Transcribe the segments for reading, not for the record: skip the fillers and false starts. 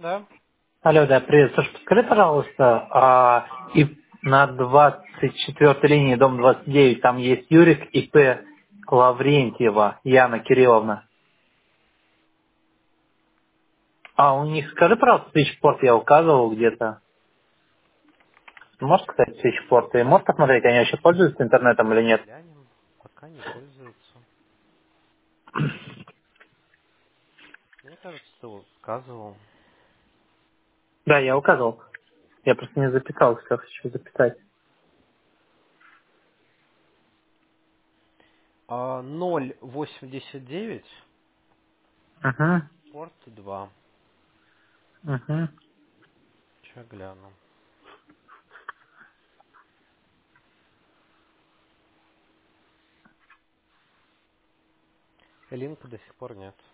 Да. Алло, да, привет. Слушай, подскажи, пожалуйста, и на 24-й линии, дом 29, там есть Юрик ИП Лаврентьева Яна Кирилловна. А у них, скажи, пожалуйста, свитчпорт я указывал где-то. Ты можешь сказать свитчпорт? Ты можешь посмотреть, они вообще пользуются интернетом или нет? Глянем. Пока не пользуются. Мне кажется, ты вот указывал. Да, я указывал. Я просто не записал, все хочу записать. 0,89, Угу, порт 2. угу. Сейчас гляну. Линка до сих пор нет.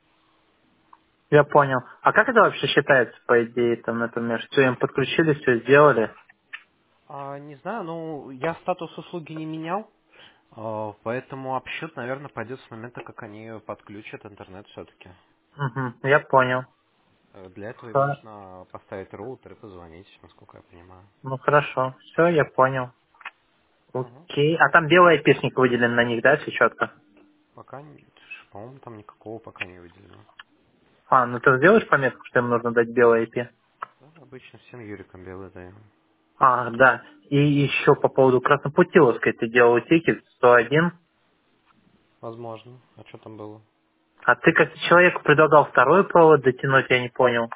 Я понял. А как это вообще считается, по идее, там, например, все им подключили, все сделали? Не знаю, ну, я статус услуги не менял, поэтому обсчет, наверное, пойдет с момента, как они подключат интернет все-таки. Угу, я понял. Для этого им Ха- нужно поставить роутер и позвонить, насколько я понимаю. Ну хорошо, все, я понял. Угу. Окей. А там белый айпишник выделен на них, да, все четко? Пока, по-моему, там никакого пока не выделено. А, ну ты сделаешь пометку, что им нужно дать белый IP? Да, обычно всем Юрикам белый даем. А, да. И еще по поводу Краснопутиловской ты делал тикет 101, Возможно. А что там было? а ты как человеку предлагал второй провод дотянуть, я не понял.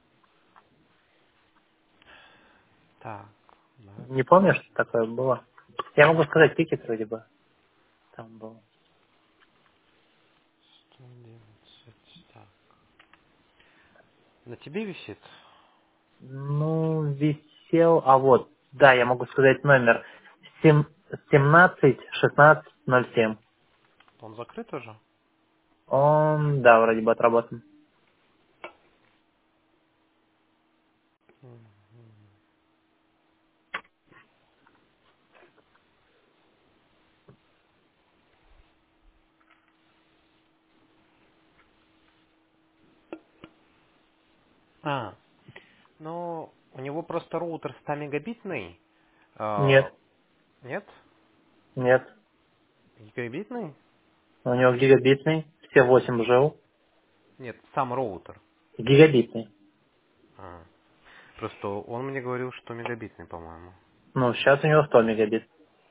Так, давай Не помнишь, посмотрим. что такое было? Я могу сказать тикет вроде бы. Там был. 111. Так. На тебе висит? Ну, висел, а вот, да, я могу сказать номер 17 16 07. Он закрыт уже? Он, да, вроде бы отработан. М. А, ну, у него просто роутер 100 мегабитный. Нет, Нет? нет. Гигабитный? У него гигабитный, все 8 жил. Нет, сам роутер. Гигабитный. А, просто он мне говорил, что мегабитный, по-моему. Ну, сейчас у него 100 мегабит.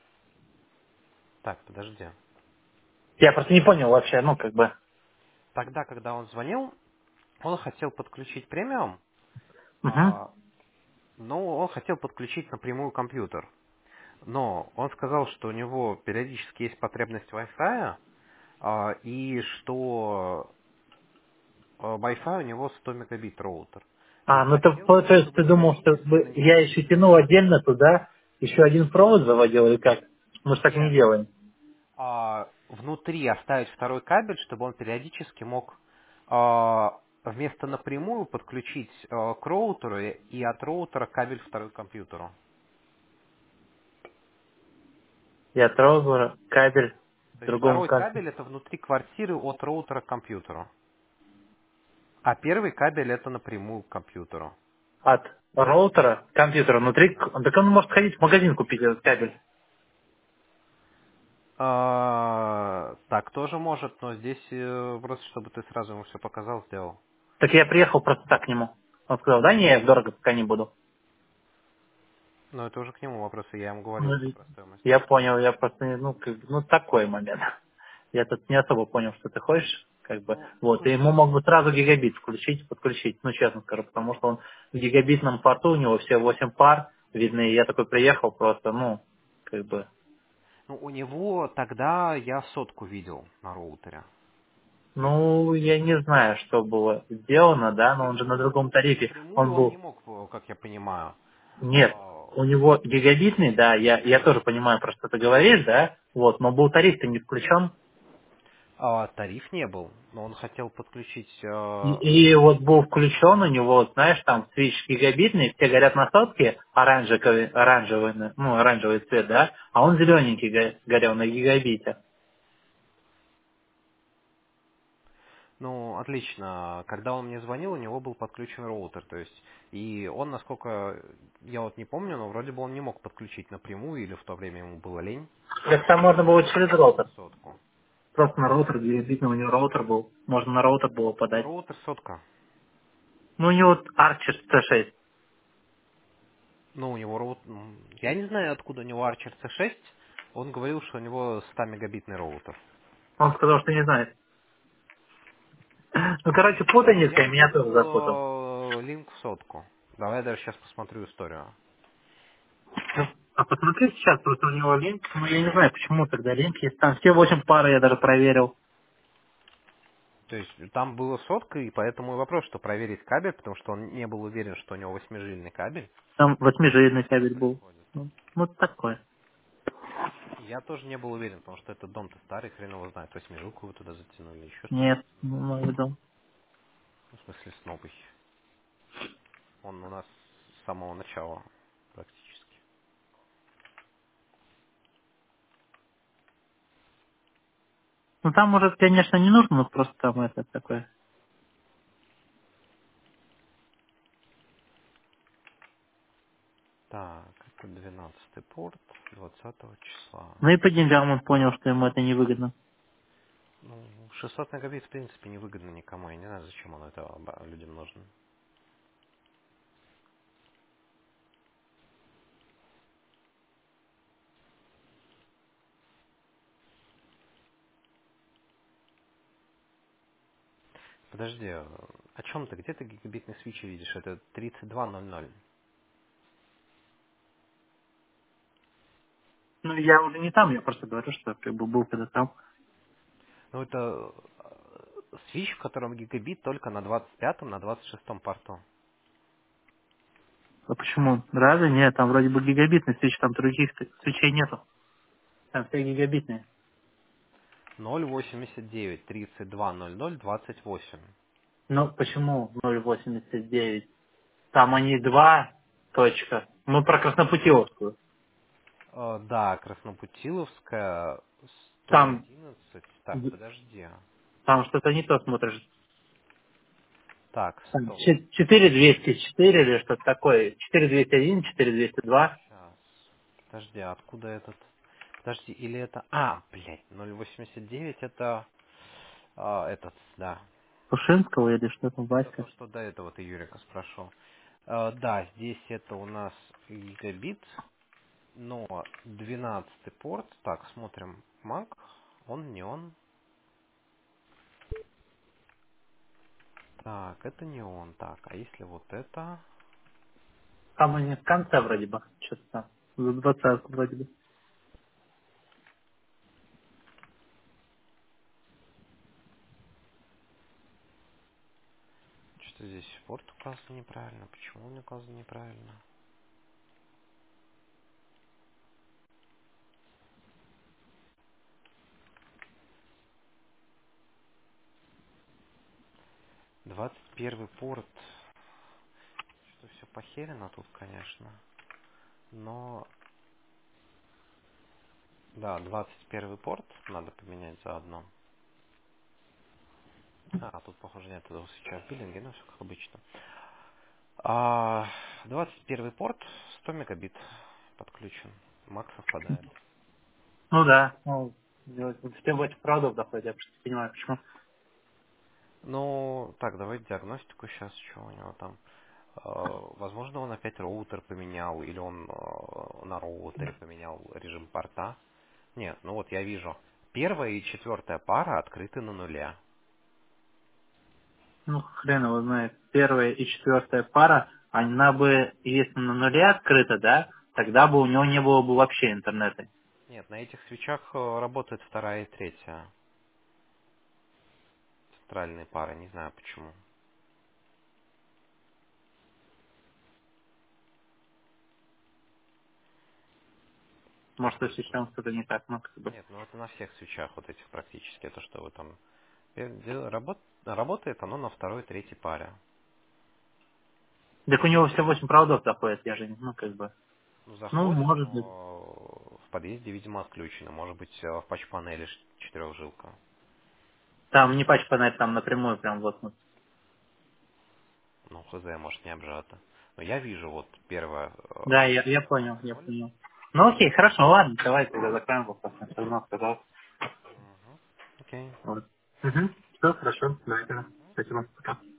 Так, подожди. Я просто не понял вообще, ну, как бы. Тогда, когда он звонил, он хотел подключить премиум, Угу. но он хотел подключить напрямую компьютер. Но он сказал, что у него периодически есть потребность Wi-Fi, и что Wi-Fi у него 100 мегабит роутер. И А, ну, хотел, то есть чтобы ты думал, что периодически на я него еще тянул подключать. отдельно туда, еще один провод заводил или как? Мы же так не Нет. делаем. Внутри оставить второй кабель, чтобы он периодически мог вместо напрямую подключить к роутеру и от роутера кабель второй к компьютеру. Я трогаю кабель То есть другому второй кабелю. кабель это внутри квартиры от роутера к компьютеру. А первый кабель это напрямую к компьютеру. От роутера к компьютеру внутри. Да. Так он может ходить в магазин купить этот кабель. Так тоже может, но здесь просто чтобы ты сразу ему все показал, сделал. Так я приехал просто так к нему. Он сказал, да не, я дорого пока не буду. Но это уже к нему вопросы, я ему Ну, говорил про стоимость. я понял, я просто, ну, как бы, ну, такой момент. Я тут не особо понял, что ты хочешь, как бы, Ну, вот, и ему слушай, мог бы сразу гигабит включить, подключить, ну, честно скажу, потому что он в гигабитном порту, у него все 8 пар видны, и я такой приехал просто, ну, как бы, ну у него тогда я сотку видел на роутере. ну, я не знаю, что было сделано, да, но он же на другом тарифе, Напрямую он он не был, мог, как я понимаю. нет, у него гигабитный, да, я тоже понимаю, про что ты говоришь, да, вот, но был тариф-то не включен. Тариф не был, но он хотел подключить... И вот был включен у него, вот, знаешь, там свич гигабитный, все горят на сотке, оранжевый, ну, оранжевый цвет, да, а он зелененький горел на гигабите. Ну, отлично. Когда он мне звонил, у него был подключен роутер, то есть, и он, насколько я вот не помню, но вроде бы он не мог подключить напрямую, или в то время ему было лень, Так там можно было через роутер. сотку. Просто на роутер, видно, у него роутер был. Можно на роутер было Ну, подать. роутер сотка. Ну, у него Archer C6. Ну, у него я не знаю, откуда у него Archer C6, он говорил, что у него 100-мегабитный роутер. Он сказал, что не знает. Ну, короче, Ну, я путаница, и меня тоже запутал. увидел линк в сотку. Давай я даже сейчас посмотрю историю. Ну, а посмотри сейчас, просто у него линк, ну, я не знаю, почему тогда линк есть. Там все 8 пар я даже проверил. То есть там было сотка, и поэтому и вопрос, что проверить кабель, потому что он не был уверен, что у него 8-жильный кабель. Там восьмижильный Что кабель был. происходит? Ну, вот такое. Я тоже не был уверен, потому что этот дом-то старый, хрен его знает. 8-жилку вы туда затянули, еще что-то Нет, затянули. ну, мой дом. Ну, в смысле, с новый. Он у нас с самого начала практически. Ну, там, может, конечно, не нужно, но просто там это такое. Так, это 12-й порт 20 числа. Ну и по деньгам он понял, что ему это невыгодно. Ну, 600 мегабит, в принципе, невыгодно никому. Я не знаю, зачем оно это людям нужно. Подожди, о чем ты? Где ты гигабитный свич видишь? Это 3200. Ну, я уже не там, я просто говорю, что как бы был когда там. Ну, это свич, в котором гигабит только на 25-м, на 26-м порту. А почему? Разве? Нет, там вроде бы гигабитный свич, там других свечей нету. Там все гигабитные. 0,89, 3200, 28. Ну, почему 0,89? Там они два точка. Мы про Краснопутиловскую. Да, Краснопутиловская, Там, 111. Так, подожди. там что-то не то смотришь. Так, Там стоп. 4204 или что-то такое. 4201, 4202. Сейчас. Подожди, а откуда этот? Подожди, или это... блядь, 0,89 это... этот, да. Пушинского или что там, Это Васька. то, что до этого ты Юрика спрашивал. Да, здесь это у нас гигабит, но 12 порт. Так, смотрим. Mac, он не он. Так, это не он. Так, а если вот это... Там они в конце вроде бы. Что-то там. За 20 вроде бы. Что-то здесь порт указан неправильно. Почему он указан неправильно? Двадцать первый порт. Что все похерено тут, конечно. Но, да, 21 порт надо поменять заодно. Тут, похоже, нет этого сейчас биллинги, но все как обычно. 21 порт, 100 мегабит подключен. Мак совпадает. Ну да. Ну, все в этих правдах доходит, я просто не понимаю, почему. Ну, так, давайте диагностику сейчас, что у него там. Возможно, он опять роутер поменял, или он на роутере поменял режим порта. Нет, ну вот я вижу. Первая и четвертая пара открыты на нуле. Ну, хрен его знает. Первая и четвертая пара, она бы, если на нуле открыта, да, тогда бы у него не было бы вообще интернета. Нет, на этих свечах работает вторая и третья центральные пары, не знаю почему. Так, Может, если там что-то не так, ну, как бы. нет, ну это на всех свечах вот этих практически, то что вы там... Работает оно на второй, третьей паре. Так у него все 8 проводов доходят, я же, ну, как бы. Ну, Ну, заходит, может быть. но в подъезде, видимо, отключено. Может быть, в патч-панели четырехжилка. Там не пачканет, там напрямую прям вот. Ну, хз, может, не обжато. Но я вижу вот первое. Да, я понял, я понял. Ну окей, хорошо, ладно, давай тогда закроем вопрос. Я все равно сказал. Окей. Вот. Угу. Все, хорошо, давай тогда. Спасибо. Пока.